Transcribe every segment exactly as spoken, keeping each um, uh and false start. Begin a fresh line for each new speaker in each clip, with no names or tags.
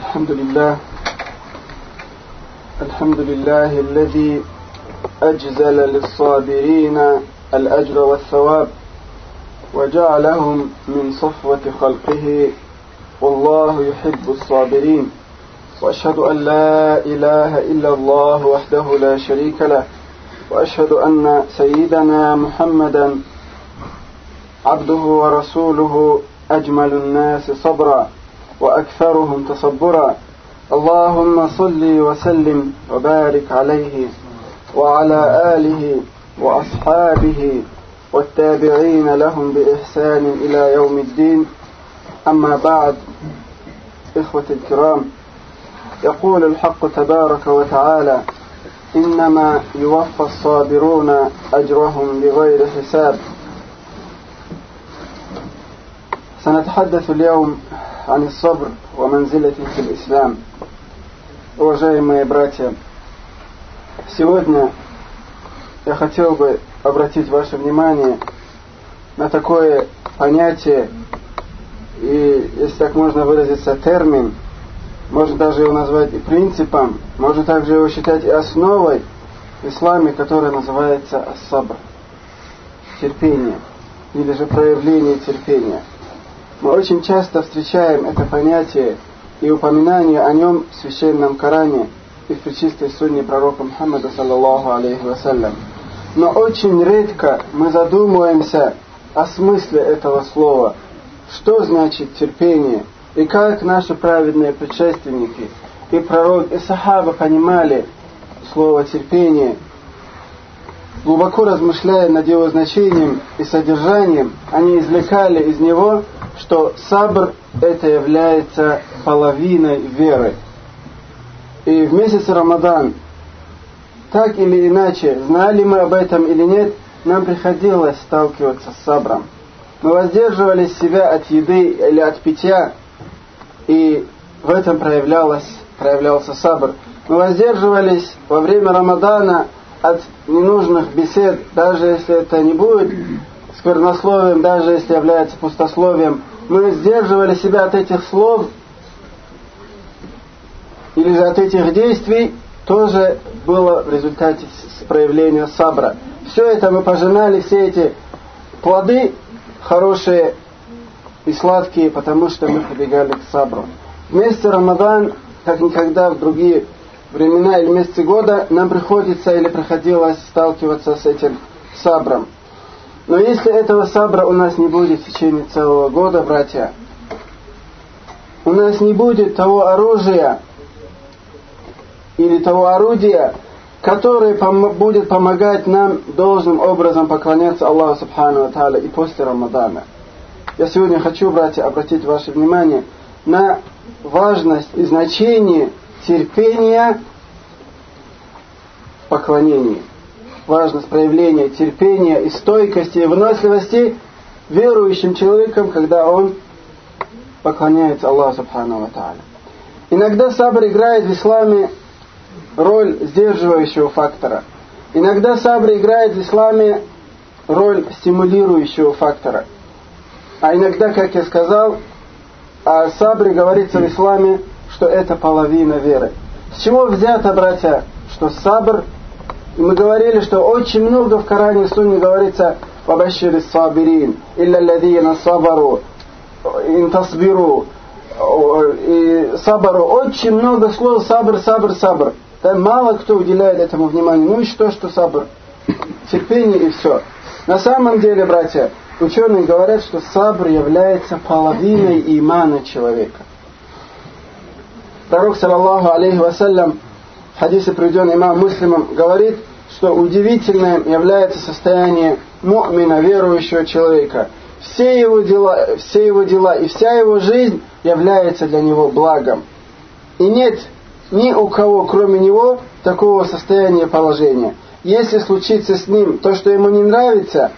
الحمد لله الحمد لله الذي أجزل للصابرين الأجر والثواب وجعلهم من صفوة خلقه والله يحب الصابرين وأشهد أن لا إله إلا الله وحده لا شريك له وأشهد أن سيدنا محمدا عبده ورسوله أجمل الناس صبرا وأكثرهم تصبرا اللهم صل وسلم وبارك عليه وعلى آله وأصحابه والتابعين لهم بإحسان إلى يوم الدين أما بعد إخوة الكرام يقول الحق تبارك وتعالى إنما يوفى الصابرون أجرهم بغير حساب. سنتحدث اليوم عن الصبر ومنزلته في الإسلام. Уважаемые братья, сегодня я хотел бы обратить ваше внимание на такое понятие, и, если так можно выразиться, термин, можно даже его назвать и принципом, можно также его считать и основой в исламе, которая называется ас-сабр, терпение, или же проявление терпения. Мы очень часто встречаем это понятие и упоминание о нем в священном Коране и в пречистой сунне пророка Мухаммада саллаллаху алейхи вассалям. Но очень редко мы задумываемся о смысле этого слова, что значит терпение, и как наши праведные предшественники, и пророк, и сахаба понимали слово терпение. Глубоко размышляя над его значением и содержанием, они извлекали из него, что сабр это является половиной веры. И в месяц Рамадан, так или иначе, знали мы об этом или нет, нам приходилось сталкиваться с сабром. Мы воздерживали себя от еды или от питья, и в этом проявлялось, проявлялся сабр. Мы воздерживались во время Рамадана от ненужных бесед, даже если это не будет сквернословием, даже если является пустословием. Мы сдерживали себя от этих слов или же от этих действий, тоже было в результате проявления сабра. Все это мы пожинали, все эти плоды хорошие и сладкие, потому что мы прибегали к сабру. В месяц Рамадан, как никогда в другие времена или месяцы года, нам приходится или приходилось сталкиваться с этим сабром. Но если этого сабра у нас не будет в течение целого года, братья, у нас не будет того оружия или того орудия, которое пом- будет помогать нам должным образом поклоняться Аллаху Субхану ва Тааля и после Рамадана. Я сегодня хочу, братья, обратить ваше внимание на важность и значение терпения в поклонении. Важность проявления терпения и стойкости и выносливости верующим человеком, когда он поклоняется Аллаху Субхану ва Тааля. Иногда сабр играет в исламе роль сдерживающего фактора. Иногда сабр играет в исламе роль стимулирующего фактора. А иногда, как я сказал, о сабре говорится в исламе, что это половина веры. С чего взято, братья, что сабр? И мы говорили, что очень много в Коране и Сунне говорится «Вабашири сабирин», «Илля ладина сабару», «Интасбиру», и «Сабару». Очень много слов «сабр», «сабр», «сабр». Там мало кто уделяет этому внимание. Ну и что, что сабр? Терпение и все. На самом деле, братья, ученые говорят, что сабр является половиной имана человека. Пророк, саллаллаху алейхи вассалям, в хадисе, приведенном имамом Муслимом, говорит, что удивительным является состояние му'мина, верующего человека. Все его дела, все его дела и вся его жизнь является для него благом. И нет ни у кого, кроме него, такого состояния положения. Если случится с ним то, что ему не нравится,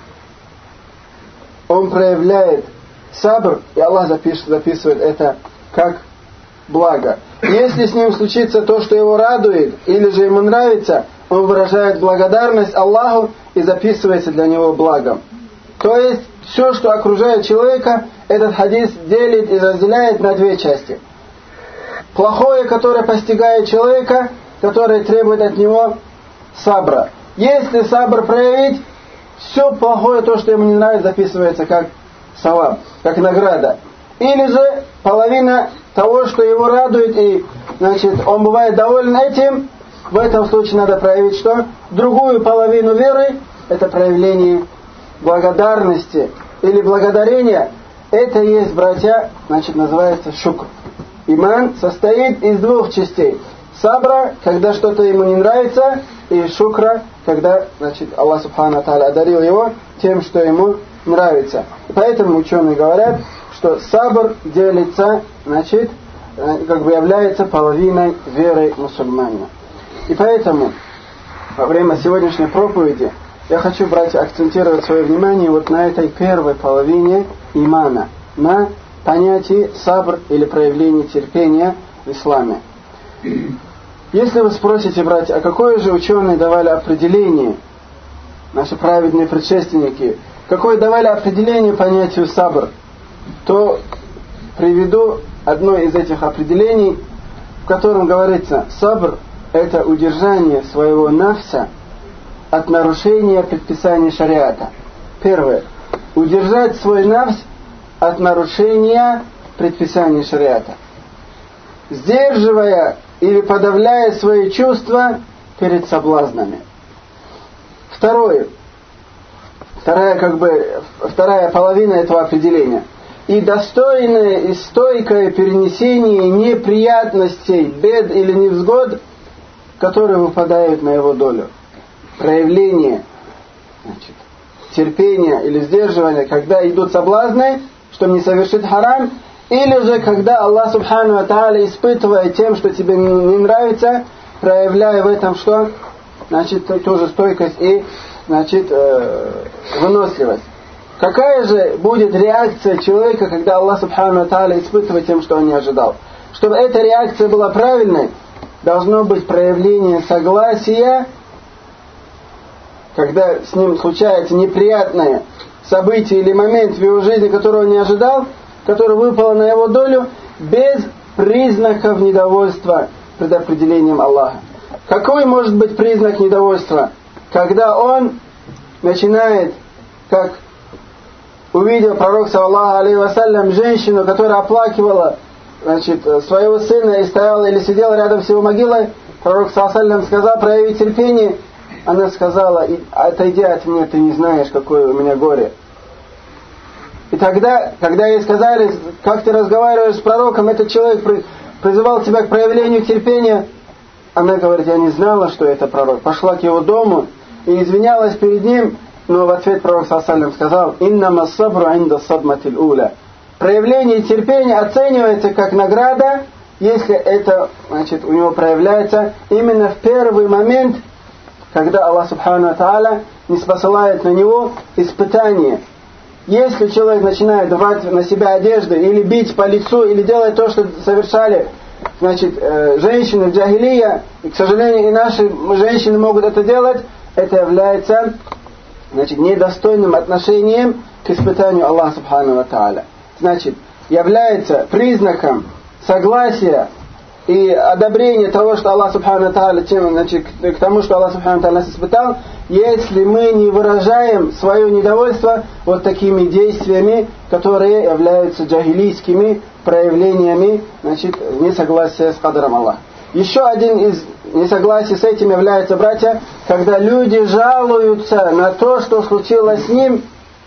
он проявляет сабр, и Аллах запишет, записывает это как благо. Если с ним случится то, что его радует, или же ему нравится, он выражает благодарность Аллаху и записывается для него благом. То есть, все, что окружает человека, этот хадис делит и разделяет на две части. плохое, которое постигает человека, которое требует от него сабра. Если сабр проявить, все плохое, то, что ему не нравится, записывается как саваб, как награда. Или же половина того, что его радует, и значит, он бывает доволен этим, в этом случае надо проявить что? Другую половину веры, это проявление благодарности или благодарения. Это есть, братья, значит, называется шукр. Иман состоит из двух частей. Сабра, когда что-то ему не нравится, и шукра, когда, значит, Аллах Субхану Тааля одарил его тем, что ему нравится. Поэтому ученые говорят, что сабр делится, значит, как бы является половиной веры мусульманина. И поэтому во время сегодняшней проповеди я хочу, братья, акцентировать свое внимание вот на этой первой половине имана, на понятии сабр или проявление терпения в исламе. Если вы спросите, братья, а какое же ученые давали определение, наши праведные предшественники, какое давали определение понятию сабр, то приведу одно из этих определений, в котором говорится: сабр – это удержание своего нафса от нарушения предписаний шариата. Первое. Удержать свой нафс от нарушения предписаний шариата, сдерживая или подавляя свои чувства перед соблазнами. Второе. Вторая, как бы, вторая половина этого определения. И достойное и стойкое перенесение неприятностей, бед или невзгод, которые выпадают на его долю. Проявление, значит, терпения или сдерживания, когда идут соблазны, чтобы не совершить харам, или же когда Аллах Субхану ва Тааля испытывает тем, что тебе не нравится, проявляя в этом что? Значит, тоже стойкость и, значит, э, выносливость. Какая же будет реакция человека, когда Аллах Субхану ва Тааля испытывает тем, что он не ожидал? Чтобы эта реакция была правильной, должно быть проявление согласия, когда с ним случается неприятное событие или момент в его жизни, которого он не ожидал, которое выпало на его долю, без признаков недовольства предопределением Аллаха. Какой может быть признак недовольства? Когда он начинает, как увидел пророк, саллаллаху алейхи вассалям, женщину, которая оплакивала, значит, своего сына и стояла или сидела рядом с его могилой, пророк, саллаллаху алейхи вассалям, сказал: прояви терпение. Она сказала: отойди от меня, ты не знаешь, какое у меня горе. И тогда, когда ей сказали: как ты разговариваешь с пророком, этот человек призывал тебя к проявлению терпения, она говорит: я не знала, что это пророк. Пошла к его дому и извинялась перед ним, но в ответ пророк саллаллаху алейхи сказал: иннама сабру инда садматиль уля. Проявление терпения оценивается как награда, если это, значит, у него проявляется именно в первый момент, когда Аллах Субхану ва Тааля не спосылает на него испытание. Если человек начинает рвать на себя одежду, или бить по лицу, или делать то, что совершали, значит, э, женщины в джахилия, и, к сожалению, и наши женщины могут это делать, это является, значит, недостойным отношением к испытанию Аллаха Субхану ва Тааля. Значит, является признаком согласия и одобрение того, что Аллах Субхану ва Тааля, значит, к тому, что Аллах Субхану ва Тааля нас испытал, если мы не выражаем свое недовольство вот такими действиями, которые являются джахилийскими проявлениями, значит, несогласия с кадром Аллаха. Еще один из несогласий с этим является, братья, когда люди жалуются на то, что случилось с ним,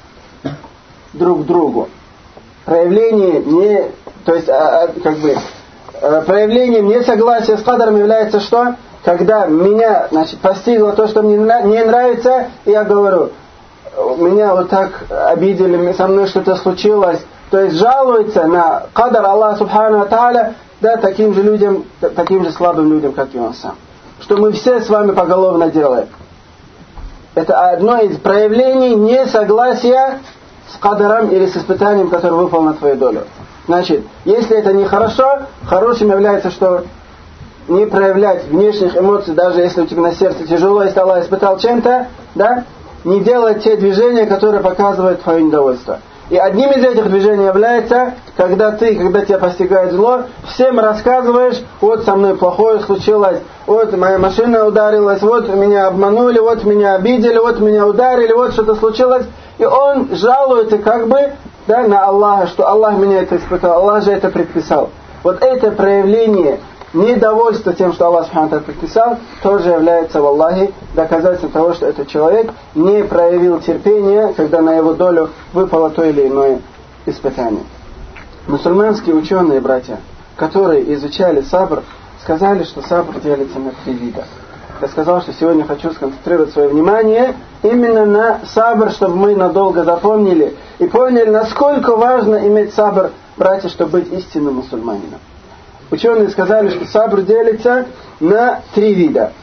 друг другу. Проявление не, то есть, а, как бы, проявлением несогласия с кадром является что? Когда меня, значит, постигло то, что мне не нравится, и я говорю: меня вот так обидели, со мной что-то случилось. То есть жалуется на кадр Аллаха Субхану ва Тааля, да, таким же людям, таким же слабым людям, как и он сам. Что мы все с вами поголовно делаем. Это одно из проявлений несогласия с кадром или с испытанием, которое выпало на твою долю. Значит, если это нехорошо, хорошим является, что не проявлять внешних эмоций, даже если у тебя на сердце тяжело, если Аллах испытал чем-то, да, не делать те движения, которые показывают твое недовольство. И одним из этих движений является, когда ты, когда тебя постигает зло, всем рассказываешь, вот со мной плохое случилось, вот моя машина ударилась, вот меня обманули, вот меня обидели, вот меня ударили, вот что-то случилось. И он жалуется как бы, да, на Аллаха, что Аллах меня это испытал, Аллах же это предписал. Вот это проявление недовольства тем, что Аллах Субхану ва Тааля предписал, тоже является в Аллахе доказательством того, что этот человек не проявил терпения, когда на его долю выпало то или иное испытание. Мусульманские ученые, братья, которые изучали сабр, сказали, что сабр делится на три вида. Я сказал, что сегодня хочу сконцентрировать свое внимание именно на сабр, чтобы мы надолго запомнили и поняли, насколько важно иметь сабр, братья, чтобы быть истинным мусульманином. Ученые сказали, что сабр делится на три вида.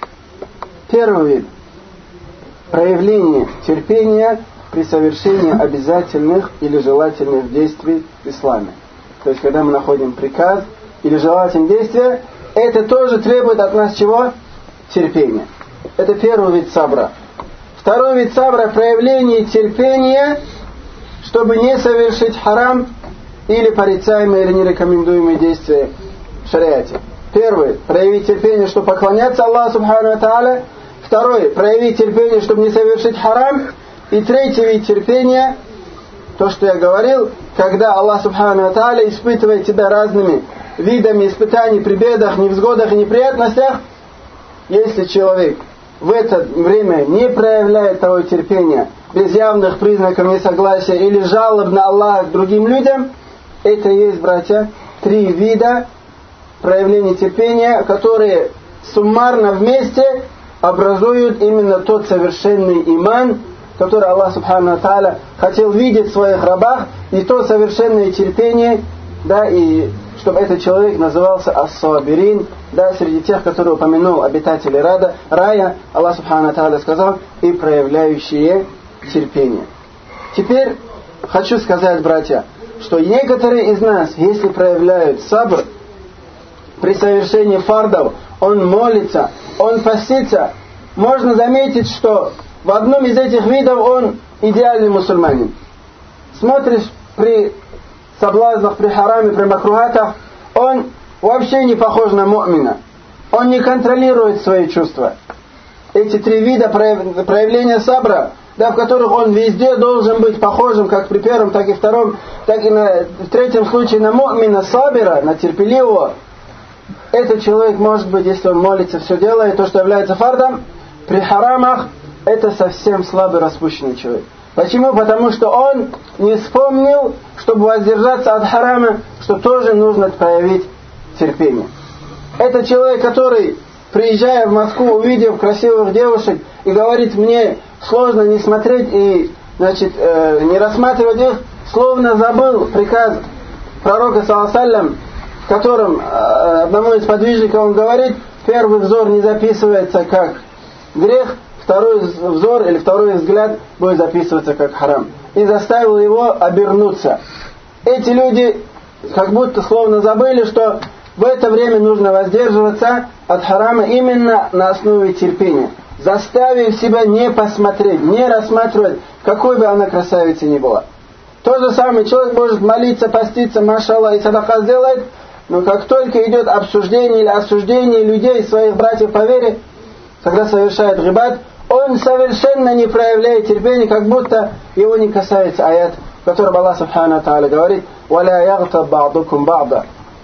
Первый вид – проявление терпения при совершении обязательных или желательных действий в исламе. То есть, когда мы находим приказ или желательное действие, это тоже требует от нас чего? Терпения. Это первый вид сабра. Второй вид сабра – проявление терпения, чтобы не совершить харам или порицаемые или нерекомендуемые действия в шариате. Первый – проявить терпение, чтобы поклоняться Аллаху Субхану ва Тааля. Второй – проявить терпение, чтобы не совершить харам. И третий вид терпения – то, что я говорил, когда Аллах Субхану ва Тааля испытывает тебя разными видами испытаний при бедах, невзгодах и неприятностях. Если человек в это время не проявляет того терпения, без явных признаков несогласия или жалоб на Аллаха к другим людям, это есть, братья, три вида проявления терпения, которые суммарно вместе образуют именно тот совершенный иман, который Аллах Субхану ва Тааля хотел видеть в своих рабах, и то совершенное терпение, да, и чтобы этот человек назывался ас-сабирин, да, среди тех, которые упомянул обитатели рада, рая, Аллах Субхану ва Тааля сказал, и проявляющие терпение. Теперь хочу сказать, братья, что некоторые из нас, если проявляют сабр, при совершении фардов, он молится, он постится, можно заметить, что в одном из этих видов он идеальный мусульманин. Смотришь при соблазнах, при хараме, при макрухатах, он вообще не похож на му'мина. Он не контролирует свои чувства. Эти три вида проявления сабра, да, в которых он везде должен быть похожим, как при первом, так и втором, так и на, в третьем случае на му'мина сабира, на терпеливого. Этот человек, может быть, если он молится, все делает, то, что является фардом, при харамах, это совсем слабый, распущенный человек. Почему? Потому что он не вспомнил, чтобы воздержаться от харама, что тоже нужно проявить терпение. Это человек, который, приезжая в Москву, увидев красивых девушек и говорит, мне сложно не смотреть и, значит, э, не рассматривать их, словно забыл приказ пророка, саллаллаху алейхи ва саллям, в котором э, одному из подвижников он говорит, первый взор не записывается как грех, второй взор или второй взгляд будет записываться как харам. И заставил его обернуться. Эти люди как будто словно забыли, что в это время нужно воздерживаться от харама именно на основе терпения. Заставив себя не посмотреть, не рассматривать, какой бы она красавицей ни была. То же самое, человек может молиться, поститься, машаллах, и садака сделает, но как только идет обсуждение или осуждение людей, своих братьев по вере, когда совершает гибат, он совершенно не проявляет терпения, как будто его не касается аят, в котором Аллах Субхану ва Тааля говорит: «Валя ягтаб ба'дукум ба'да».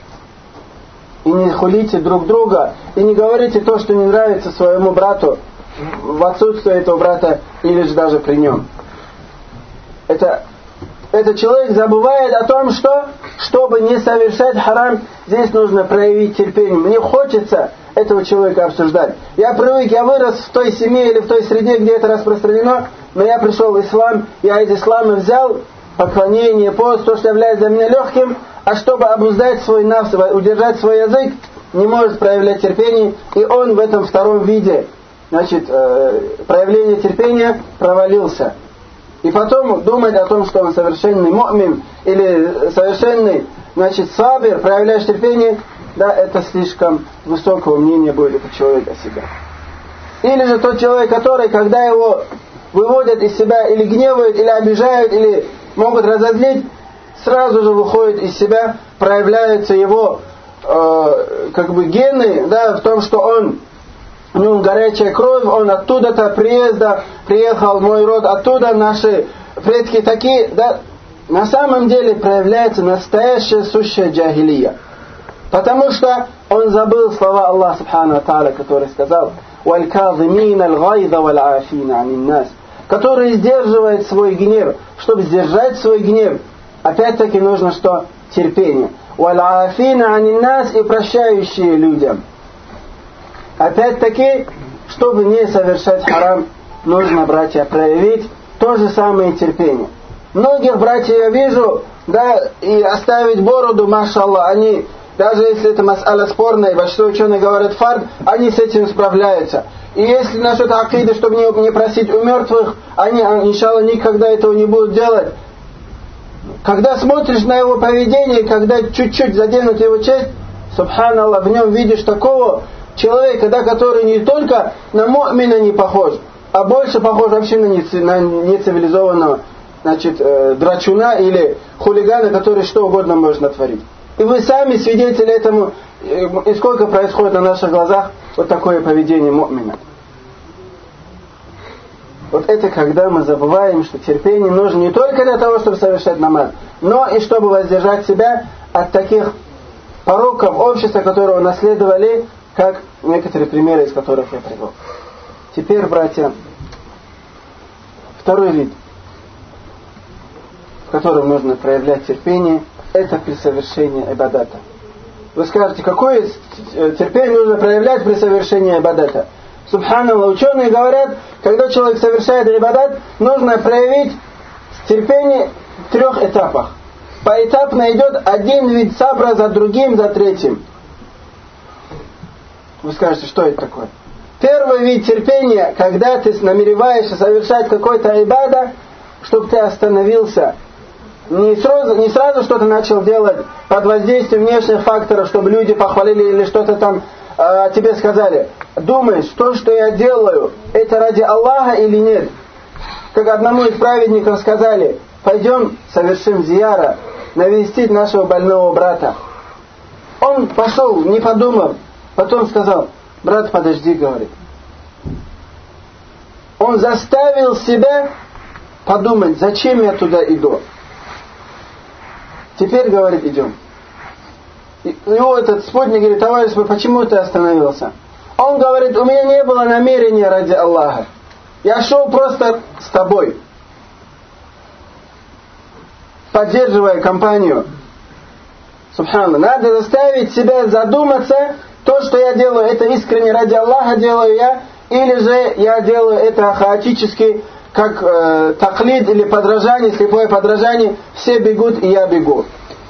И не хулите друг друга, и не говорите то, что не нравится своему брату в отсутствие этого брата или же даже при нем. Это, этот человек забывает о том, что, чтобы не совершать харам, здесь нужно проявить терпение. Мне хочется этого человека обсуждать. Я привык, я вырос в той семье или в той среде, где это распространено, но я пришел в ислам, я из ислама взял поклонение, пост, то, что является для меня легким, а чтобы обуздать свой нафс, удержать свой язык, не может проявлять терпение, и он в этом втором виде, значит, э, проявление терпения провалился. И потом думать о том, что он совершенный му'мин или совершенный, значит, сабир, проявляешь терпение, да, это слишком высокого мнения будет этот человек о себе. Или же тот человек, который, когда его выводят из себя или гневают, или обижают, или могут разозлить, сразу же выходит из себя, проявляются его э, как бы гены, да, в том, что он, у него горячая кровь, он оттуда-то приезда, приехал, мой род оттуда, наши предки такие, да. На самом деле проявляется настоящая сущая джахилия. Потому что он забыл слова Аллаха Субхану Тааля, который сказал: وَالْكَاظِمِينَ الْغَيْظَ وَالْعَافِينَ عَنِ النَّاسِ, который сдерживает свой гнев. Чтобы сдержать свой гнев, опять-таки нужно что? Терпение. وَالْعَافِينَ عَنِ النَّاسِ, и прощающие людям. Опять-таки, чтобы не совершать харам, нужно, братья, проявить то же самое терпение. Многих братьев я вижу, да, и оставить бороду, машаллах, они, даже если это мас'аля спорная, и большинство ученых говорят фард, они с этим справляются. И если насчет акиды, чтобы не, не просить у мертвых, они, иншаллах, никогда этого не будут делать. Когда смотришь на его поведение, когда чуть-чуть заденут его честь, субханаллах, в нем видишь такого человека, да, который не только на му'мина не похож, а больше похож вообще на нецивилизованного, значит, э, драчуна или хулигана, который что угодно может натворить. И вы сами свидетели этому, и сколько происходит на наших глазах вот такое поведение му'мина. Вот это когда мы забываем, что терпение нужно не только для того, чтобы совершать намаз, но и чтобы воздержать себя от таких пороков общества, которые унаследовали, как некоторые примеры, из которых я привел. Теперь, братья, второй вид, в котором нужно проявлять терпение, это при совершении ибадата. Вы скажете, какое терпение нужно проявлять при совершении ибадата? Субханаллах, ученые говорят, когда человек совершает ибадат, нужно проявить терпение в трех этапах. Поэтапно идет один вид сабра за другим, за третьим. Вы скажете, что это такое? Первый вид терпения, когда ты намереваешься совершать какой-то ибада, чтобы ты остановился. Не сразу, не сразу что-то начал делать под воздействием внешних факторов, чтобы люди похвалили или что-то там э, тебе сказали. Думаешь, то, что я делаю, это ради Аллаха или нет? Как одному из праведников сказали: пойдем совершим зияра, навестить нашего больного брата. Он пошел, не подумав, потом сказал: брат, подожди, говорит. Он заставил себя подумать, зачем я туда иду. Теперь, говорит, идем. И его этот спутник говорит: товарищ, почему ты остановился? Он говорит: у меня не было намерения ради Аллаха. Я шел просто с тобой, поддерживая компанию. Субханаллах. Надо заставить себя задуматься, то, что я делаю, это искренне ради Аллаха делаю я, или же я делаю это хаотически, как э, таклид или подражание, слепое подражание, все бегут и я бегу.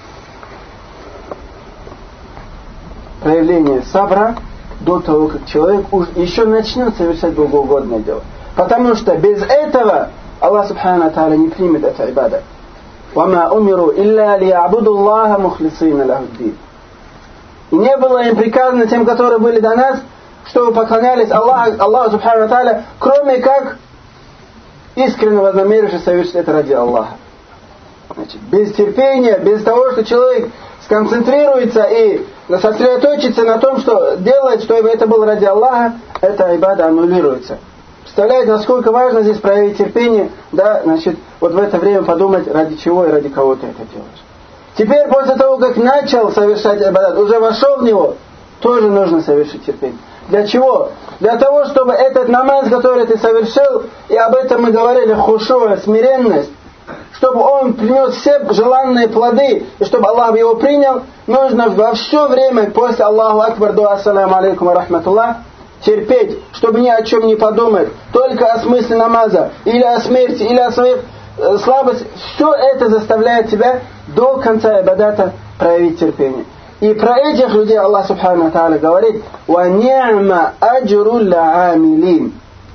Проявление сабра до того, как человек еще начнет совершать богоугодное дело. Потому что без этого Аллах Субхану Тааля не примет это ибада. وَمَا أُمِرُوا إِلَّا لِيَعْبُدُوا اللَّهَ مُخْلِصِينَ لَهُ الدِّينَ. И не было им приказано тем, которые были до нас, чтобы поклонялись Аллаху, Аллаху Субхану Тааля, кроме как искренне вознамерившись совершить это ради Аллаха. Значит, без терпения, без того, что человек сконцентрируется и сосредоточится на том, что делает, чтобы это было ради Аллаха, эта ибада аннулируется. Представляете, насколько важно здесь проявить терпение, да, значит, вот в это время подумать, ради чего и ради кого ты это делаешь. Теперь, после того, как начал совершать ибадат, уже вошел в него, тоже нужно совершить терпение. Для чего? Для того, чтобы этот намаз, который ты совершил, и об этом мы говорили, хушуа, смиренность, чтобы он принес все желанные плоды, и чтобы Аллах его принял, нужно во все время после Аллаху Акбар, до ассаляму алейкум ва рахматуллах, терпеть, чтобы ни о чем не подумать, только о смысле намаза, или о смерти, или о своих э, слабостях. Все это заставляет тебя до конца ибадата проявить терпение. И про этих людей Аллах Субхану Тааля говорит: «Ва ни'ма аджру л'амилин».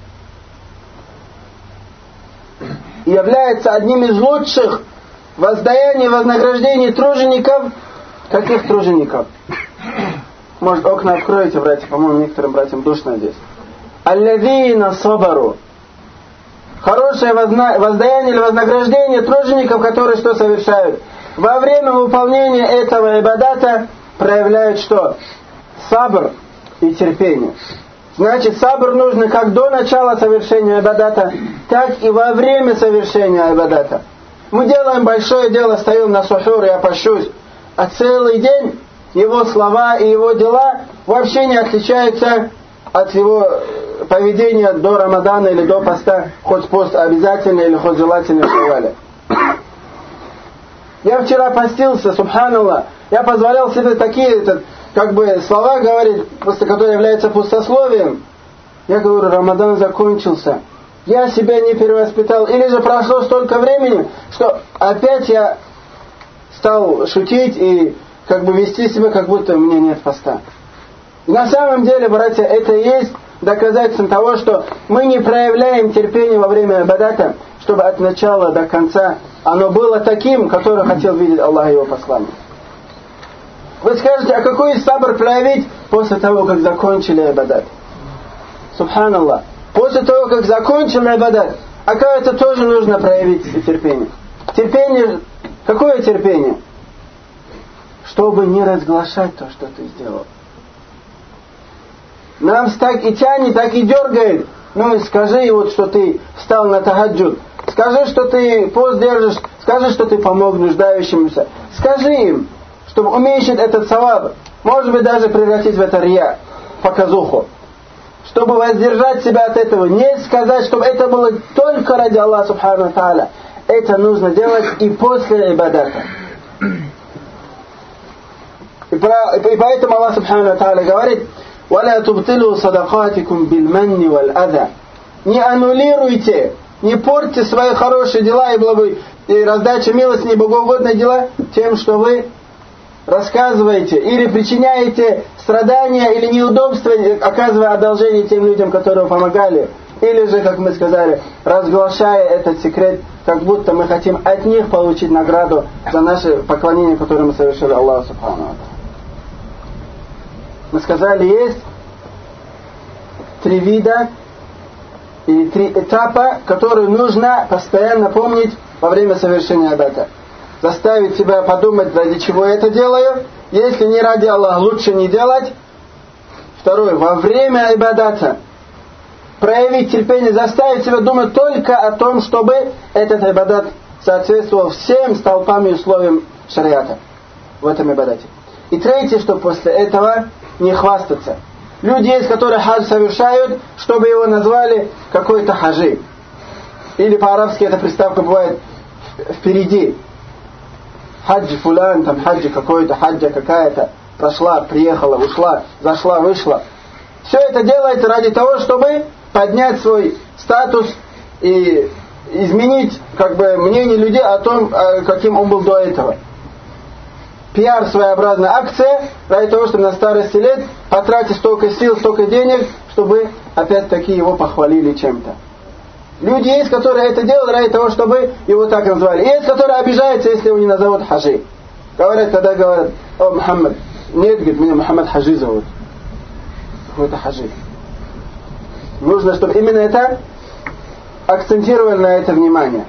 Является одним из лучших воздаяний, вознаграждений тружеников. Каких тружеников? Может, окна откроете, братья, по-моему, некоторым братьям душно здесь. Аллазина сабару. хорошее воздаяние или вознаграждение тружеников, которые что совершают? Во время выполнения этого ибадата проявляют что? Сабр и терпение. Значит, сабр нужно как до начала совершения ибадата, так и во время совершения ибадата. Мы делаем большое дело, стоим на сухур, я пощусь, а целый день его слова и его дела вообще не отличаются от его поведения до Рамадана или до поста, хоть пост обязательно или хоть желательно в шавале. Я вчера постился, субханаллах, я позволял себе такие как бы слова говорить, после которые являются пустословием. Я говорю, Рамадан закончился. Я себя не перевоспитал. Или же прошло столько времени, что опять я стал шутить и как бы вести себя, как будто у меня нет поста. И на самом деле, братья, это и есть доказательством того, что мы не проявляем терпение во время ибадата, чтобы от начала до конца оно было таким, которое хотел видеть Аллах и его посланник. Вы скажете, а какой сабр проявить после того, как закончили ибадат? Субханаллах. После того, как закончили ибадат, оказывается, тоже нужно проявить терпение. Терпение, какое терпение? Чтобы не разглашать то, что ты сделал. Нам так и тянет, так и дергает. Ну, скажи вот, что ты встал на тахаджуд. Скажи, что ты пост держишь. Скажи, что ты помог нуждающимся. Скажи им, чтобы уменьшить этот саваб. Может быть, даже превратить в это рия, показуху. Чтобы воздержать себя от этого. Не сказать, чтобы это было только ради Аллаха субхану тааля. Это нужно делать и после ибадата. И, про, и поэтому Аллах субхану тааля говорит: وَلَا تُبْطِلُوا صَدَقَاتِكُمْ بِالْمَنِّ وَالْأَذَى. Не аннулируйте, не портьте свои хорошие дела и, благо... и раздача милостей и богоугодные дела тем, что вы рассказываете или причиняете страдания или неудобства, оказывая одолжение тем людям, которые помогали. Или же, как мы сказали, разглашая этот секрет, как будто мы хотим от них получить награду за наше поклонение, которое мы совершили Аллаху субхану. Мы сказали, есть три вида или три этапа, которые нужно постоянно помнить во время совершения ибадата. Заставить себя подумать, ради чего я это делаю. Если не ради Аллаха, лучше не делать. Второе, во время ибадата проявить терпение, заставить себя думать только о том, чтобы этот ибадат соответствовал всем столпам и условиям шариата в этом ибадате. И третье, что после этого не хвастаться. Люди есть, которые хадж совершают, чтобы его назвали какой-то хаджи. Или по-арабски эта приставка бывает впереди. Хаджи фулян, там хаджи какой-то, хаджа какая-то, прошла, приехала, ушла, зашла, вышла. Все это делается ради того, чтобы поднять свой статус и изменить как бы мнение людей о том, каким он был до этого. Пиар, своеобразная акция, ради того, чтобы на старости лет потратить столько сил, столько денег, чтобы опять-таки его похвалили чем-то. Люди есть, которые это делают ради того, чтобы его так назвали. Есть, которые обижаются, если его не назовут хаджи. Говорят, когда говорят: о, Мухаммад. Нет, говорит, меня Мухаммад хаджи зовут. Какой-то хаджи. Нужно, чтобы именно это акцентировали на это внимание.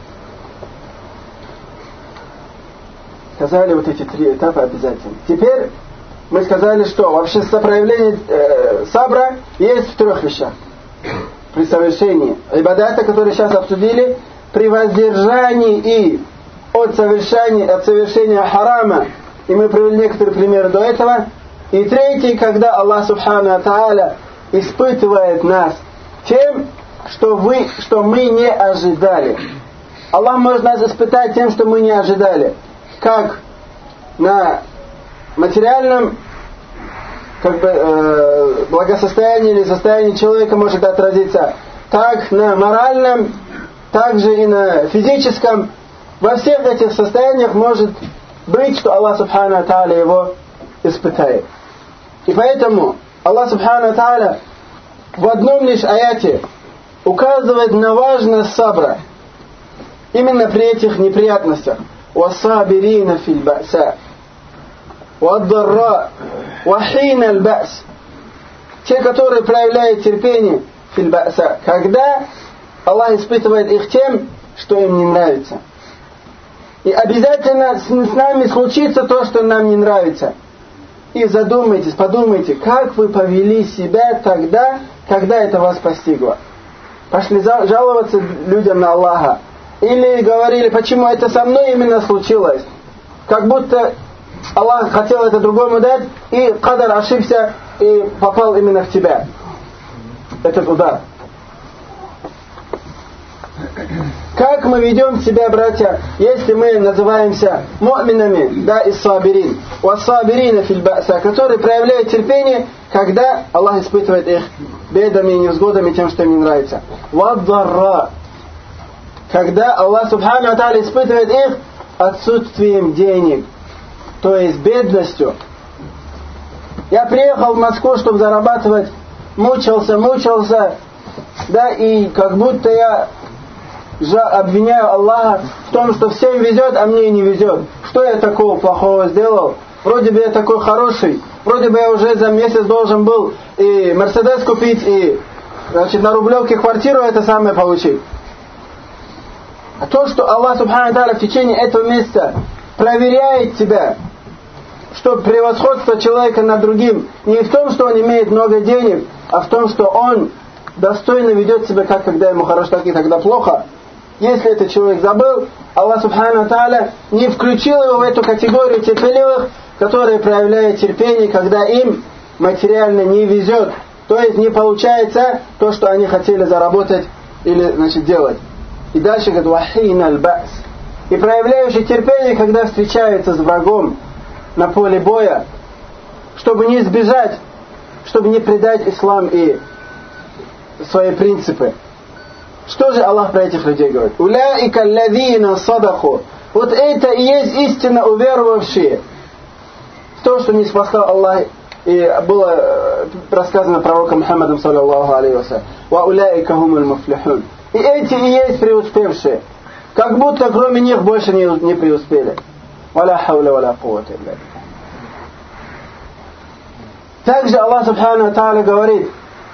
Сказали вот эти три этапа обязательно. Теперь мы сказали, что вообще проявление э, сабра есть в трех вещах. При совершении ибадата, который сейчас обсудили, при воздержании и от совершения, от совершения харама, и мы привели некоторые примеры до этого. И третий, когда Аллах субхану тааля испытывает нас тем, что, вы, что мы не ожидали. Аллах может нас испытать тем, что мы не ожидали. Как на материальном как бы, э, благосостоянии или состоянии человека может отразиться, так на моральном, также и на физическом. Во всех этих состояниях может быть, что Аллах субхану тааля его испытает. И поэтому Аллах субхану тааля в одном лишь аяте указывает на важность сабра именно при этих неприятностях. وَالصَّابِرِينَ فِي الْبَأْسَاءِ وَالضَّرَّاءِ وَحِينَ الْبَأْسِ. Те, которые проявляют терпение фил ба'са, когда Аллах испытывает их тем, что им не нравится. И обязательно с нами случится то, что нам не нравится. И задумайтесь, подумайте, как вы повели себя тогда, когда это вас постигло. Пошли жаловаться людям на Аллаха. Или говорили, почему это со мной именно случилось. Как будто Аллах хотел это другому дать, и Кадар ошибся и попал именно в тебя. Этот удар. Как мы ведем себя, братья, если мы называемся му'минами, да, и сабирин, уассабирина фил ба'са, которые проявляют терпение, когда Аллах испытывает их бедами и невзгодами, тем, что им не нравится. Ваддарра, когда Аллах субхану ва тааля испытывает их отсутствием денег, то есть бедностью. Я приехал в Москву, чтобы зарабатывать, мучился, мучился, да, и как будто я обвиняю Аллаха в том, что всем везет, а мне не везет. Что я такого плохого сделал? Вроде бы я такой хороший, вроде бы я уже за месяц должен был и Мерседес купить, и, значит, на Рублевке квартиру это самое получить. А то, что Аллах субхану тааля в течение этого месяца проверяет тебя, что превосходство человека над другим не в том, что он имеет много денег, а в том, что он достойно ведет себя, как когда ему хорошо, так и тогда плохо. Если этот человек забыл, Аллах субхану тааля не включил его в эту категорию терпеливых, которые проявляют терпение, когда им материально не везет. То есть не получается то, что они хотели заработать или, значит, делать. И дальше говорит, вахин аль-ба'с. И проявляющий терпение, когда встречается с врагом на поле боя, чтобы не сбежать, чтобы не предать ислам и свои принципы. Что же Аллах про этих людей говорит? Уляика аллазина садаху. Вот это и есть истинно уверовавшие. То, что не спасал Аллах, и было рассказано пророком Мухаммадом саллаллаху алейхи ва саллям. Ва уляика хумуль муфлихун. И эти и есть преуспевшие. Как будто кроме них больше не, не преуспели. Валя хауля валя куввата илля билля. Также Аллах субхану ва тааля говорит,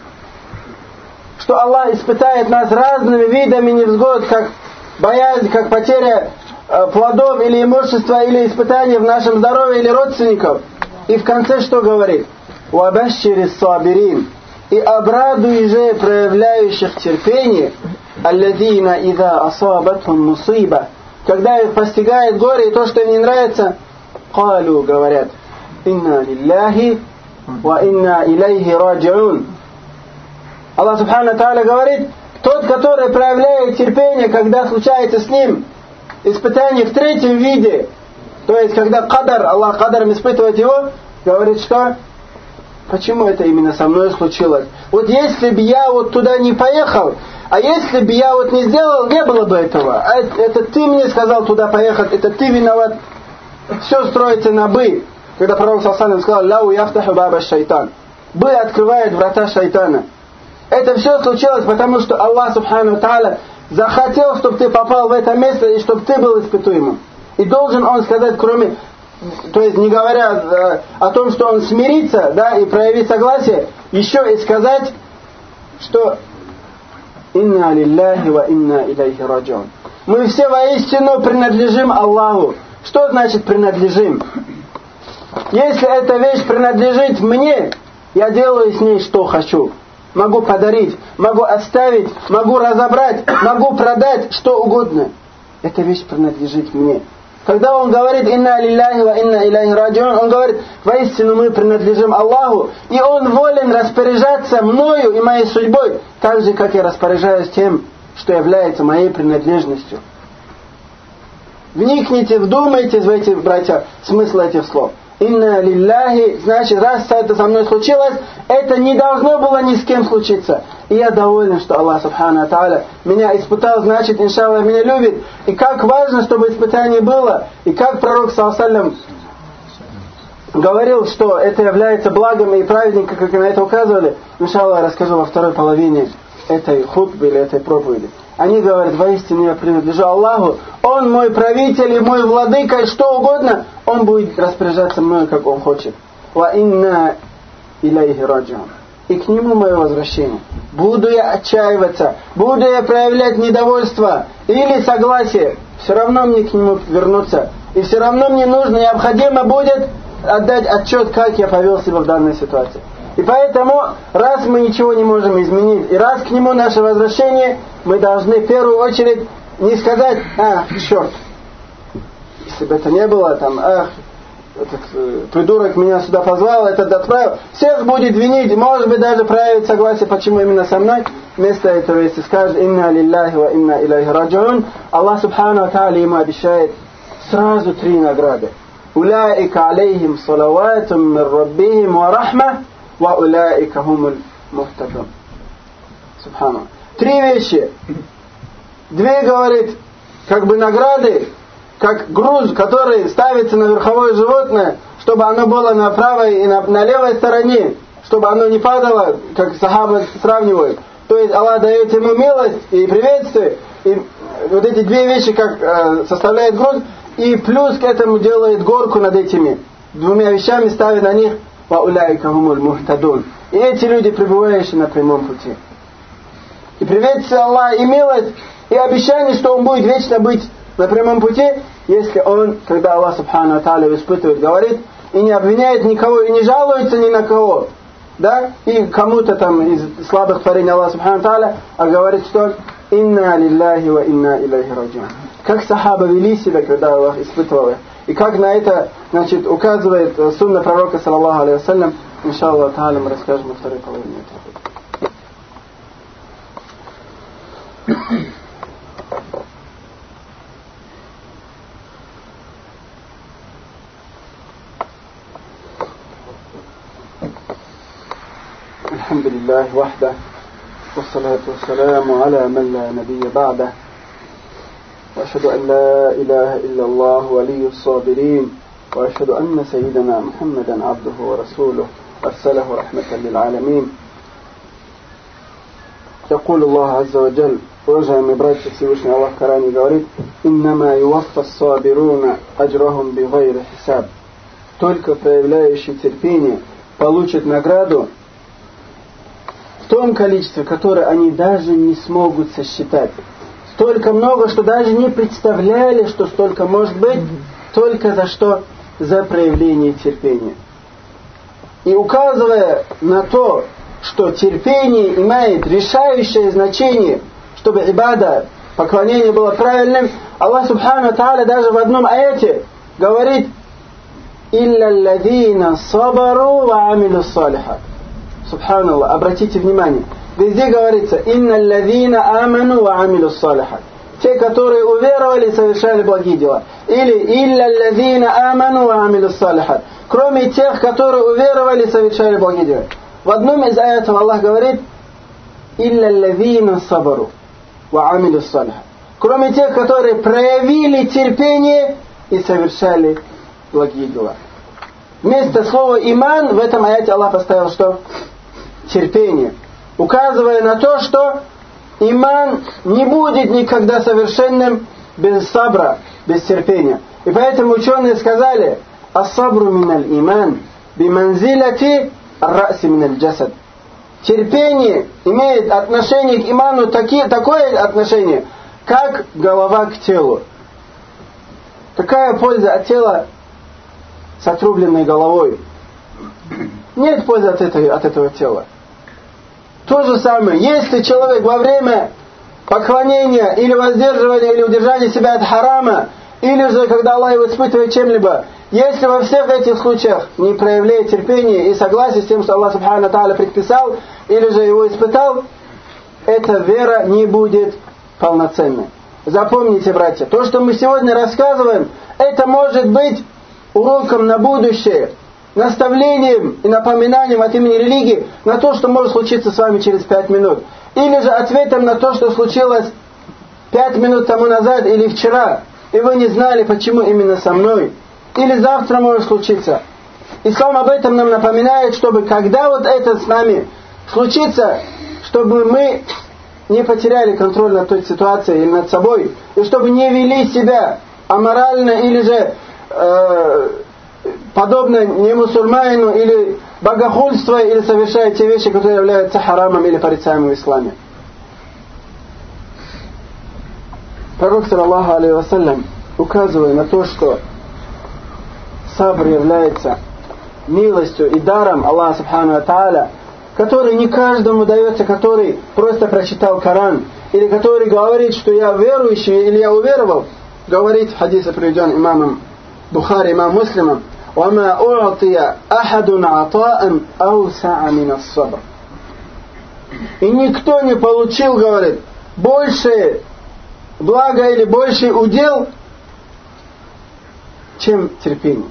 что Аллах испытает нас разными видами невзгод, как боязнь, как потеря э, плодов или имущества, или испытания в нашем здоровье, или родственников. И в конце что говорит? «Вабашшири сабирин». И обрадуй же проявляющих терпение, «Алладина ида асабатхум мусиба». Когда их постигает горе и то, что им не нравится, «Калу», говорят, «Инна лилляхи ва инна илайхи раджиун». Аллах субхану тааля говорит, тот, который проявляет терпение, когда случается с ним испытание в третьем виде, то есть когда кадар, Аллах кадаром испытывает его, говорит, что почему это именно со мной случилось? Вот если бы я вот туда не поехал, а если бы я вот не сделал, не было бы этого. А это ты мне сказал туда поехать, это ты виноват. Все строится на бы. Когда пророк саллаллаху алейхи ва саллям сказал, «Лау яфтаху баба шайтан». Бы открывает врата шайтана. Это все случилось, потому что Аллах субхану тааля захотел, чтобы ты попал в это место и чтобы ты был испытуемым. И должен он сказать, кроме, то есть не говоря э, о том, что он смирится, да, и проявит согласие, еще и сказать, что «Инна лилляхи ва инна илайхи раджиун». Мы все воистину принадлежим Аллаху. Что значит принадлежим? Если эта вещь принадлежит мне, я делаю с ней что хочу. Могу подарить, могу оставить, могу разобрать, могу продать, что угодно. Эта вещь принадлежит мне. Когда он говорит «Инна лилляхи ва инна илайхи раджиун», он говорит, воистину мы принадлежим Аллаху, и он волен распоряжаться мною и моей судьбой, так же, как я распоряжаюсь тем, что является моей принадлежностью. Вникните, вдумайтесь в эти, братья, смысл этих слов. «Инна лилляхи», значит, раз это со мной случилось, это не должно было ни с кем случиться. И я доволен, что Аллах субхану тааля меня испытал, значит, иншаллах, меня любит. И как важно, чтобы испытание было. И как пророк саллаллаху алейхи ва саллям говорил, что это является благом и праздником, как на это указывали. Иншаллах, я расскажу во второй половине этой хутбы или этой проповеди. Они говорят, воистину я принадлежу Аллаху, Он мой правитель и мой владыка, и что угодно, Он будет распоряжаться мною, как Он хочет. Ва инна илайхи раджиун. и к Нему мое возвращение. Буду я отчаиваться, буду я проявлять недовольство или согласие, все равно мне к Нему вернуться. И все равно мне нужно, необходимо будет отдать отчет, как я повел себя в данной ситуации. И поэтому, раз мы ничего не можем изменить, и раз к Нему наше возвращение, мы должны в первую очередь не сказать: «А, черт, если бы это не было, там, ах, этот э, придурок меня сюда позвал, этот отправил», всех будет винить, может быть даже проявить согласие, почему именно со мной. Вместо этого, если скажет: «Инна лилляхи ва инна илайхи раджиун», Аллах субхану ва тааля ему обещает сразу три награды. «Уляика алейхим салаватум мир раббихим ва рахма, ва уляика хумуль мухтадун». Субхану. Три вещи. Две, говорит, как бы награды, как груз, который ставится на верховое животное, чтобы оно было на правой и на, на левой стороне, чтобы оно не падало, как сахабы сравнивают. То есть Аллах дает ему милость и приветствие, и вот эти две вещи как э, составляет груз, и плюс к этому делает горку над этими двумя вещами, ставит на них «Ва уляйка хумуль мухтадун». И эти люди, пребывающие на прямом пути. И приветствие Аллаха, и милость, и обещание, что он будет вечно быть на прямом пути, если он, когда Аллах субхану ва тааля испытывает, говорит, и не обвиняет никого, и не жалуется ни на кого, да, и кому-то там из слабых творений Аллаха субхану ва тааля, а говорит, что «Инна лилляхи ва инна илайхи раджиун». Как сахаба вели себя, когда Аллах испытывал их, и как на это, значит, указывает сунна пророка, саллаллаху алейхи вассалям, иншаллах тааля, мы расскажем во второй половине этого. الحمد لله وحده والصلاة والسلام على من لا نبي بعده وأشهد أن لا إله إلا الله ولي الصابرين وأشهد أن سيدنا محمدا عبده ورسوله أرسله رحمة للعالمين. يقول الله عز وجل: уважаемые братья, Всевышний Аллах в Коране говорит: «Иннама юваффа ссабируна аджрахум бигайри хисаб». Только проявляющие терпение получат награду в том количестве, которое они даже не смогут сосчитать. Столько много, что даже не представляли, что столько может быть, только за что? За проявление терпения. И указывая на то, что терпение имеет решающее значение, чтобы ибада, поклонение было правильным, Аллах субхану ва тааля даже в одном аяте говорит: «Илля алладина сабару ва амилу салихат». Субханаллах, обратите внимание, везде говорится: «Инна алладина аману ва амилу салихат». Те, которые уверовали и совершали благие дела. Или «Илля алладина аману ва амилу салихат». Кроме тех, которые уверовали и совершали благие дела. В одном из аятов Аллах говорит: «Илля алладина сабару ва амилу салихат». Кроме тех, которые проявили терпение и совершали благие дела. Вместо слова «иман» в этом аяте Аллах поставил что? Терпение. Указывая на то, что иман не будет никогда совершенным без сабра, без терпения. И поэтому ученые сказали: «Ас-сабру миналь иман биманзилати ар-ра'си миналь джасад». Терпение имеет отношение к иману, таки, такое отношение, как голова к телу. Какая польза от тела с отрубленной головой? Нет пользы от этого, от этого тела. То же самое, если человек во время поклонения или воздерживания или удержания себя от харама, или же когда Аллах его испытывает чем-либо, если во всех этих случаях не проявляет терпения и согласия с тем, что Аллах субхану ва тааля предписал, или же его испытал, эта вера не будет полноценной. Запомните, братья, то, что мы сегодня рассказываем, это может быть уроком на будущее, наставлением и напоминанием от имени религии на то, что может случиться с вами через пять минут. Или же ответом на то, что случилось пять минут тому назад или вчера, и вы не знали, почему именно со мной. Или завтра может случиться. Ислам об этом нам напоминает, чтобы когда вот это с нами случится, чтобы мы не потеряли контроль над той ситуацией или над собой, и чтобы не вели себя аморально или же э, подобно не мусульманину или богохульствуя или совершая те вещи, которые являются харамом или порицаемым в исламе. Пророк, саллаллаху алейхи вассалям, указывая на то, что сабр является милостью и даром Аллаха субхану ва тааля, который не каждому дается, который просто прочитал Коран, или который говорит, что я верующий, или я уверовал, говорит в хадисе, приведен имамом Бухари, имам Муслимом: وَمَا أُعْطِيَ أَحَدٌ عَطَاءً أَوْسَعَ مِنَ الصَّبْرِ. И никто не получил, говорит, больше блага или больший удел, чем терпение.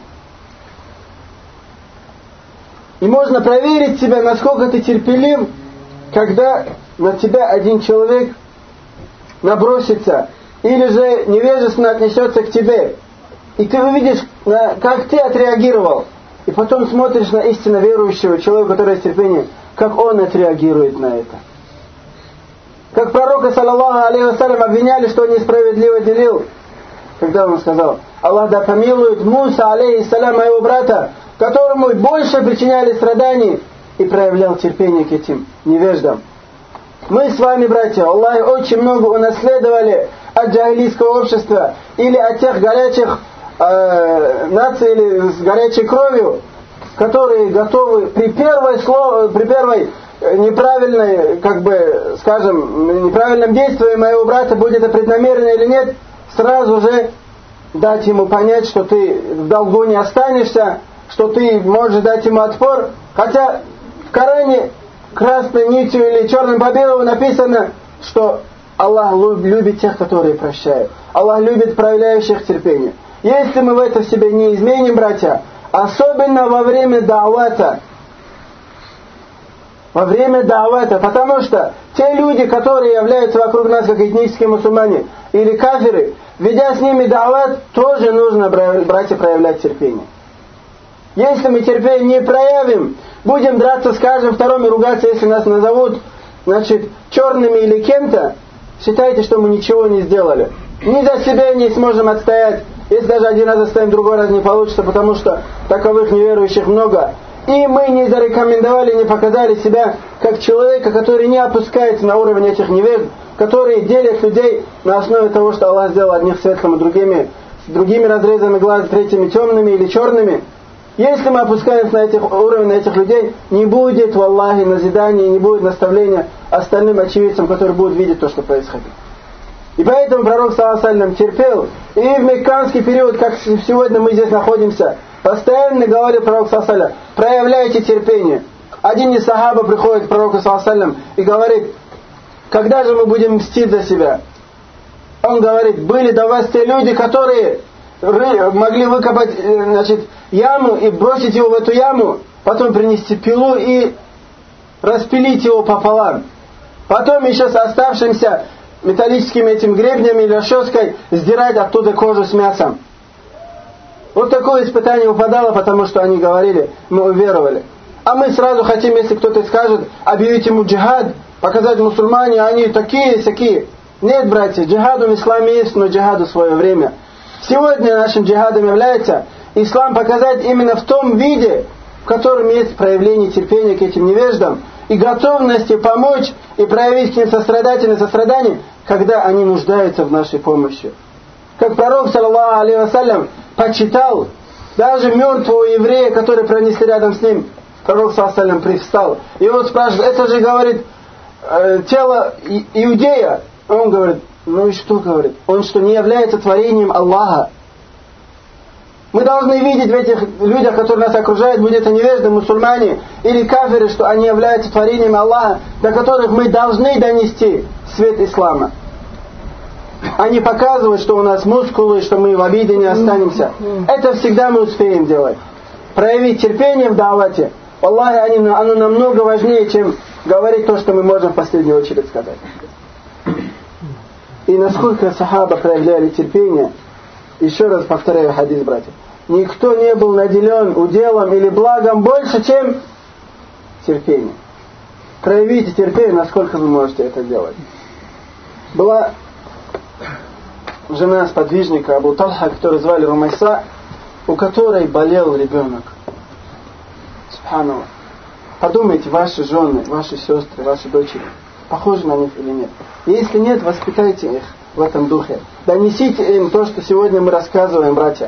И можно проверить себя, насколько ты терпелив, когда на тебя один человек набросится или же невежественно отнесется к тебе. И ты увидишь, как ты отреагировал. И потом смотришь на истинно верующего человека, который есть терпение, как он отреагирует на это. Как пророка, саллаллаху алейхи вассалям, обвиняли, что он несправедливо делил. Когда он сказал: Аллах да помилует Муса, алейхиссалям, моего брата, которому больше причиняли страданий, и проявлял терпение к этим невеждам. Мы с вами, братья, Аллах, очень много унаследовали от джахилийского общества или от тех горячих э, наций или с горячей кровью, которые готовы при первой, слово, при первой неправильной, как бы, скажем, неправильном действии моего брата, будет это преднамеренно или нет, сразу же дать ему понять, что ты в долгу не останешься, что ты можешь дать ему отпор. Хотя в Коране красной нитью или черным по белому написано, что Аллах любит тех, которые прощают. Аллах любит проявляющих терпение. Если мы в это в себе не изменим, братья, особенно во время да'вата, во время да'вата, потому что те люди, которые являются вокруг нас как этнические мусульмане или кафиры, ведя с ними да'ват, тоже нужно, братья, проявлять терпение. Если мы терпение не проявим, будем драться с каждым вторым и ругаться, если нас назовут, значит, черными или кем-то, считайте, что мы ничего не сделали. Ни за себя не сможем отстоять. Если даже один раз отстоим, другой раз не получится, потому что таковых неверующих много. И мы не зарекомендовали, не показали себя как человека, который не опускается на уровень этих невежд, которые делят людей на основе того, что Аллах сделал одних светлыми, другими, с другими разрезами глаз, третьими темными или черными. Если мы опускаемся на этих уровень, на этих людей, не будет в Аллахе назидания, не будет наставления остальным очевидцам, которые будут видеть то, что происходит. И поэтому пророк, саллаллаху алейхи ва саллям, терпел. И в мекканский период, как сегодня мы здесь находимся, постоянно говорил пророк, саллаллаху алейхи ва саллям, проявляйте терпение. Один из сахаба приходит к пророку, саллаллаху алейхи ва саллям, и говорит: когда же мы будем мстить за себя? Он говорит: были до вас те люди, которые могли выкопать, значит, яму и бросить его в эту яму, потом принести пилу и распилить его пополам. Потом еще с оставшимся металлическими этим гребнями или расческой сдирать оттуда кожу с мясом. Вот такое испытание упадало, потому что они говорили: мы уверовали. А мы сразу хотим, если кто-то скажет, объявить ему джихад, показать мусульмане, они такие, сякие. Нет, братья, джихаду в исламе есть, но джихаду в свое время. Сегодня нашим джихадом является ислам показать именно в том виде, в котором есть проявление терпения к этим невеждам и готовности помочь и проявить к ним сострадательное сострадание, когда они нуждаются в нашей помощи. Как пророк, саллаллаху алейхи ва саллям, почитал даже мертвого еврея, который пронесли рядом с ним. Пророк, саллаллаху алейхи ва саллям, привстал. И он спрашивает: это же, говорит, тело иудея. Он говорит: ну и что, говорит? Он что, не является творением Аллаха? Мы должны видеть в этих людях, которые нас окружают, будь это невежды, мусульмане или кафиры, что они являются творением Аллаха, до которых мы должны донести свет ислама. А не показывать, что у нас мускулы, что мы в обиде не останемся. Это всегда мы успеем делать. Проявить терпение в да'вате, Аллахе, оно намного важнее, чем говорить то, что мы можем в последнюю очередь сказать. И насколько сахаба проявляли терпение, еще раз повторяю хадис, братья, никто не был наделен уделом или благом больше, чем терпение. Проявите терпение, насколько вы можете это делать. Была жена сподвижника Абу Талха, которую звали Румайса, у которой болел ребенок. Субханаллах. подумайте, ваши жены, ваши сестры, ваши дочери, похожи на них или нет. Если нет, воспитайте их в этом духе. Донесите им то, что сегодня мы рассказываем, братья.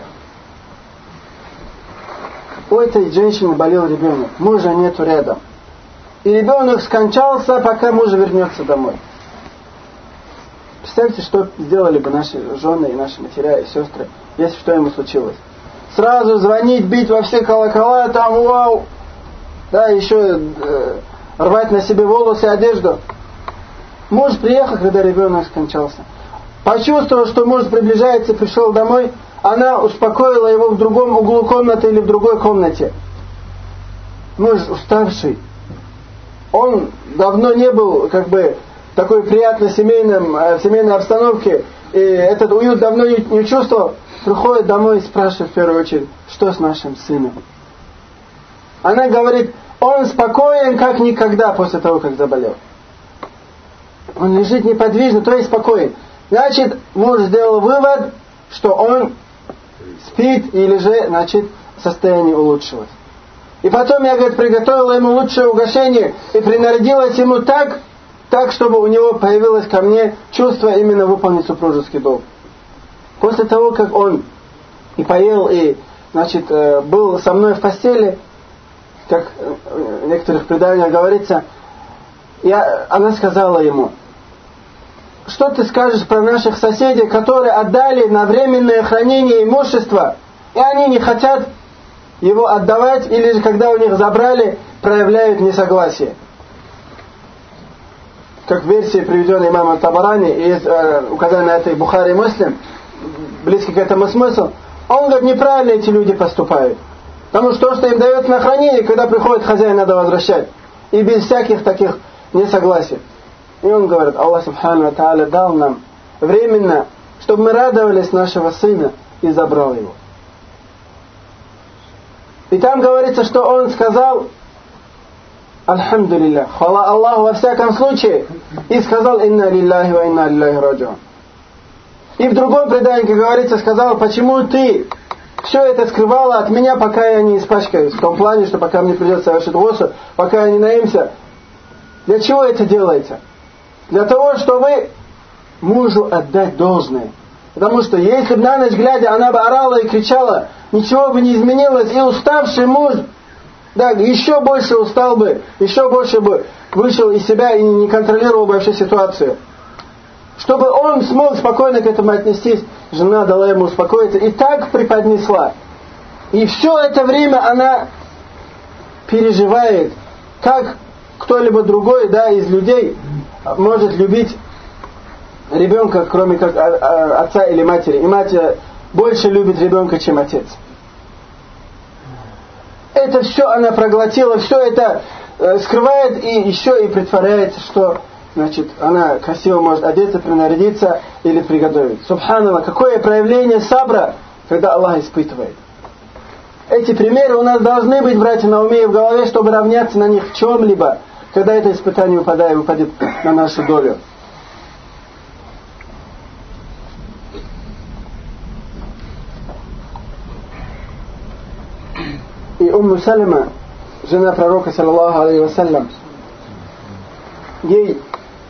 У этой женщины болел ребенок, мужа нету рядом. И ребенок скончался, пока муж вернется домой. Представьте, что сделали бы наши жены и наши матеря и сестры, если что ему случилось. Сразу звонить, бить во все колокола, там вау, да, еще э, рвать на себе волосы, одежду. Муж приехал, когда ребенок скончался. Почувствовал, что муж приближается, пришел домой, она успокоила его в другом углу комнаты или в другой комнате. Муж уставший. Он давно не был, как бы, в такой приятной семейном, в семейной обстановке, и этот уют давно не, не чувствовал. Приходит домой и спрашивает в первую очередь, что с нашим сыном. Она говорит, он спокоен, как никогда после того, как заболел. Он лежит неподвижно, то есть спокоен. Значит, муж сделал вывод, что он спит или же, значит, состояние улучшилось. И потом я, говорит, приготовила ему лучшее угощение и принарядилась ему так, так, чтобы у него появилось ко мне чувство именно выполнить супружеский долг. После того, как он и поел, и, значит, был со мной в постели, как в некоторых преданиях говорится, я, она сказала ему, что ты скажешь про наших соседей, которые отдали на временное хранение имущества, и они не хотят его отдавать, или же когда у них забрали, проявляют несогласие. Как в версии, приведенной имамом Табарани, и есть э, указание на это и Бухари и Муслим, близкий к этому смыслу, он говорит, неправильно эти люди поступают. Потому что то, что им дается на хранение, когда приходит хозяин, надо возвращать. И без всяких таких несогласий. И он говорит, Аллах Субхану Ва Тааля дал нам временно, чтобы мы радовались нашего сына, и забрал его. И там говорится, что он сказал, Альхамдулиллах, хвала Аллаху во всяком случае, и сказал, инна лиллахи ва инна илляйхи раджиун. И в другом предании говорится, сказал, почему ты все это скрывала от меня, пока я не испачкаюсь. В том плане, что пока мне придется совершить гусу, пока я не наимся. Для чего это делается? Для того, чтобы мужу отдать должное. Потому что если бы на ночь глядя она бы орала и кричала, ничего бы не изменилось, и уставший муж, да, еще больше устал бы, еще больше бы вышел из себя и не контролировал бы вообще ситуацию. Чтобы он смог спокойно к этому отнестись, жена дала ему успокоиться и так преподнесла. И все это время она переживает, как кто-либо другой, да, из людей может любить ребенка, кроме как отца или матери. И мать больше любит ребенка, чем отец. Это все она проглотила, все это скрывает и еще и притворяется, что, значит, она красиво может одеться, принарядиться или приготовить. Субханаллах, какое проявление сабра, когда Аллах испытывает. Эти примеры у нас должны быть, братья, на уме и в голове, чтобы равняться на них в чем-либо, когда это испытание выпадает, выпадет на нашу долю. И Умму Салима, жена пророка, саллаллаху алейхи вассалям, ей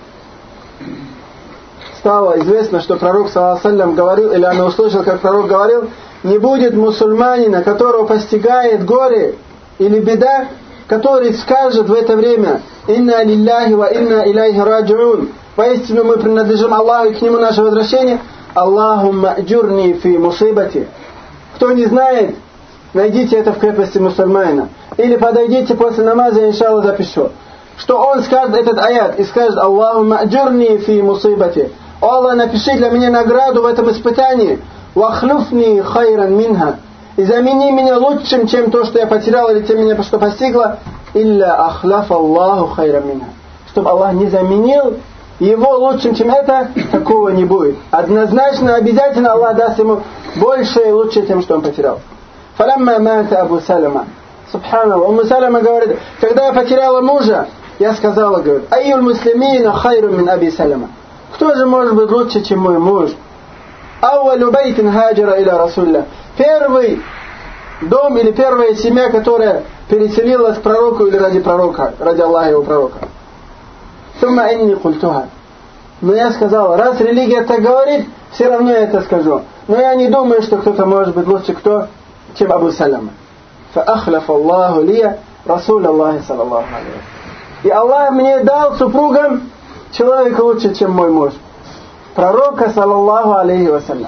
стало известно, что пророк, саллаллаху алейхи вассалям, говорил, или она услышала, как пророк говорил, не будет мусульманина, которого постигает горе или беда, который скажет в это время «Инна лилляхи ва инна илайхи раджиун». Поистину мы принадлежим Аллаху и к Нему наше возвращение. Аллахумма аджурни фи мусибати. Кто не знает, найдите это в крепости мусульманина. Или подойдите после намаза, иншаллах, запишу. Что он скажет этот аят и скажет Аллахумма аджурни фи мусибати. О Аллах, напиши для меня награду в этом испытании. Вахлюфни хайран минха. И замени меня лучшим, чем то, что я потерял, или тем меня, что постигло. Илля ахлаф Аллаху хайран минха. Чтобы Аллах не заменил его лучшим, чем это, такого не будет. Однозначно, обязательно Аллах даст ему больше и лучше, чем что он потерял. Фалямма мата Абу Салама. Субханаллах. Умму Салама говорит, когда я потеряла мужа, я сказала, говорит, айюль муслимина хайру мин Аби Салама. Кто же может быть лучше, чем мой муж? Ауалю байтин хаджара иля Расулля. Первый дом или первая семья, которая переселилась к пророку или ради пророка, ради Аллаха и его пророка. Сумма инни культуха. Но я сказал, раз религия так говорит, все равно я это скажу. Но я не думаю, что кто-то может быть лучше кто, чем Абу Саляма. فَأَخْلَفَ اللَّهُ لِيَ رَسُولَ اللَّهِ صَلَى اللَّهُ عَلَيْهِ. И Аллах мне дал супругам человека лучше, чем мой муж. Пророка, саллаллаху алейхи вассалям.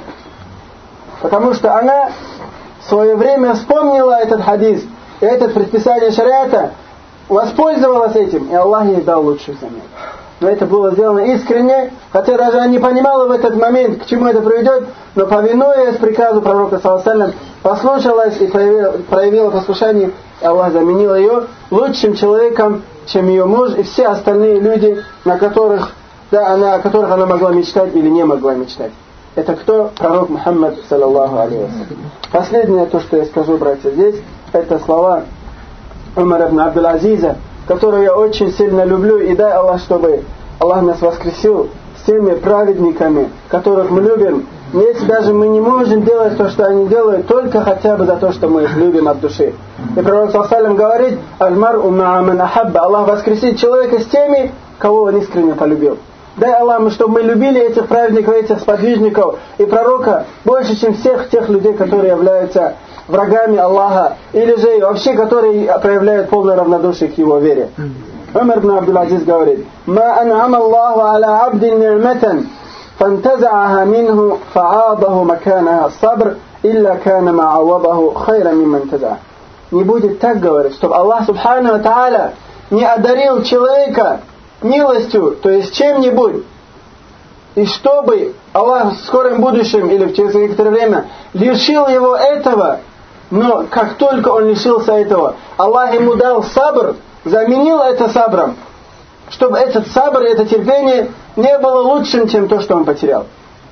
Потому что она в свое время вспомнила этот хадис, и это предписание шариата, воспользовалась этим, и Аллах ей дал лучшую замену. Но это было сделано искренне, хотя даже она не понимала в этот момент, к чему это приведет, но повинуясь приказу пророка, саллаллаху алейхи вассалям, послушалась и проявила, проявила послушание, и Аллах заменил ее лучшим человеком, чем ее муж и все остальные люди, на которых, да, она, о которых она могла мечтать или не могла мечтать. Это кто? Пророк Мухаммад, саллаллаху алейхи вассалям. Последнее, то, что я скажу, братья, здесь, это слова Умара ибн Абдул-Азиза, которую я очень сильно люблю, и дай Аллах, чтобы Аллах нас воскресил с теми праведниками, которых мы любим. Если даже мы не можем делать то, что они делают, только хотя бы за то, что мы их любим от души. И пророк саллаллаху алейхи вассалям говорит: «Аль-мар'у ма'a ман ахабба». Аллах воскресит человека с теми, кого он искренне полюбил. Дай Аллах, чтобы мы любили этих праведников, этих сподвижников и пророка больше, чем всех тех людей, которые являются врагами Аллаха, или же вообще, которые проявляют полное равнодушие к его вере. Умар ибн Абдул-Азиз говорит: «Ма ан'ама Аллаху аля абдин ни'матан фантаза'аха минху фа'адаху маканаха сабр илля кана ма'авадаху хайра мимман таза'а». Не будет так, говорит, чтобы Аллах субхану ва та'аля не одарил человека милостью, то есть чем-нибудь, и чтобы Аллах в скором будущем или через некоторое время лишил его этого, но как только он лишился этого, Аллах ему дал сабр, заменил это сабром, чтобы этот сабр, это терпение не было лучшим, чем то, что он потерял.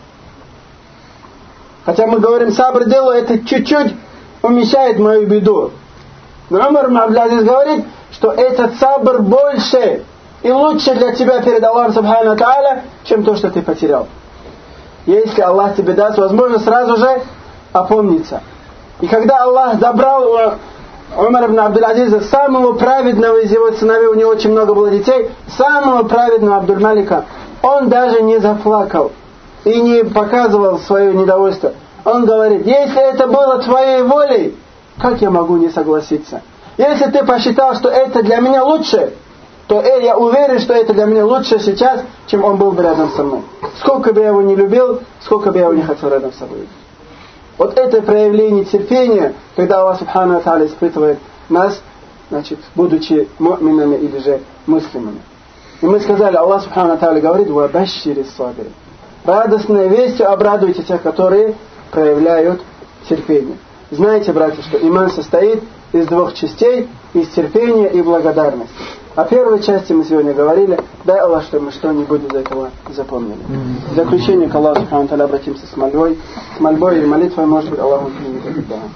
Хотя мы говорим, сабр делаю, это чуть-чуть уменьшает мою беду. Но Умар ибн Абдул-Азиз говорит, что этот сабр больше и лучше для тебя перед Аллахом субхану ва та'аля, чем то, что ты потерял. Если Аллах тебе даст возможность сразу же опомниться. И когда Аллах забрал у Умара ибн Абдул-Азиза, самого праведного из его сыновей, у него очень много было детей, самого праведного Абдуль-Малика, он даже не заплакал и не показывал свое недовольство. Он говорит: если это было твоей волей, как я могу не согласиться? Если ты посчитал, что это для меня лучше, то я уверен, что это для меня лучше сейчас, чем он был бы рядом со мной. Сколько бы я его не любил, сколько бы я его не хотел рядом с собой. Вот это проявление терпения, когда Аллах субхану ва та'аля испытывает нас, значит, будучи му'минами или же муслимами. И мы сказали, Аллах субхану ва та'аля говорит: «Ва башшири сабирин». Радостной вестью обрадуйте тех, которые проявляют терпение. Знаете, братья, что иман состоит из двух частей, из терпения и благодарности. О первой части мы сегодня говорили. Дай Аллах, чтобы мы что-нибудь из этого запомнили. В заключение к Аллаху субхану ва та'аля обратимся с мольбой. С мольбой или молитвой, может быть, Аллаху примет это. Да.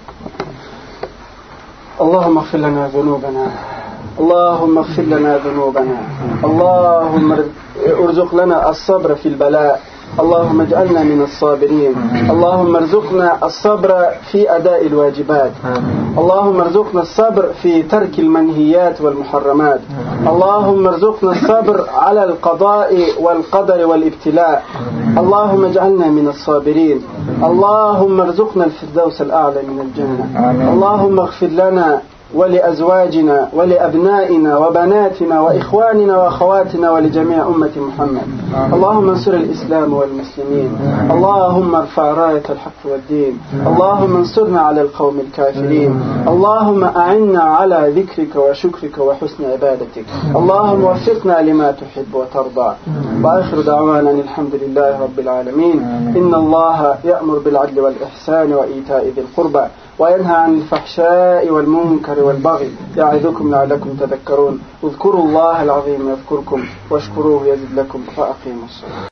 اللهم اغفر لنا ذنوبنا اللهم اغفر لنا ذنوبنا اللهم ارزق لنا الصبر في البلاء اللهم اجعلنا من الصابرين اللهم ارزقنا الصبر في أداء الواجبات اللهم ارزقنا الصبر في ترك المنهيات والمحرمات اللهم ارزقنا الصبر على القضاء والقدر والابتلاء اللهم اجعلنا من الصابرين اللهم ارزقنا الفردوس الأعلى من الجنة اللهم اغفر لنا ولأزواجنا ولأبنائنا وبناتنا وإخواننا وأخواتنا ولجميع أمة محمد اللهم انصر الإسلام والمسلمين اللهم ارفع راية الحق والدين اللهم انصرنا على القوم الكافرين اللهم أعنا على ذكرك وشكرك وحسن عبادتك اللهم وفقنا لما تحب وترضى وآخر دعوانا الحمد لله رب العالمين إن الله يأمر بالعدل والإحسان وإيتاء ذي القربى وينهى عن الفحشاء والمنكر والبغي يعظكم لعلكم تذكرون اذكروا الله العظيم يذكركم واشكروه يزد لكم فأقيموا الصلاة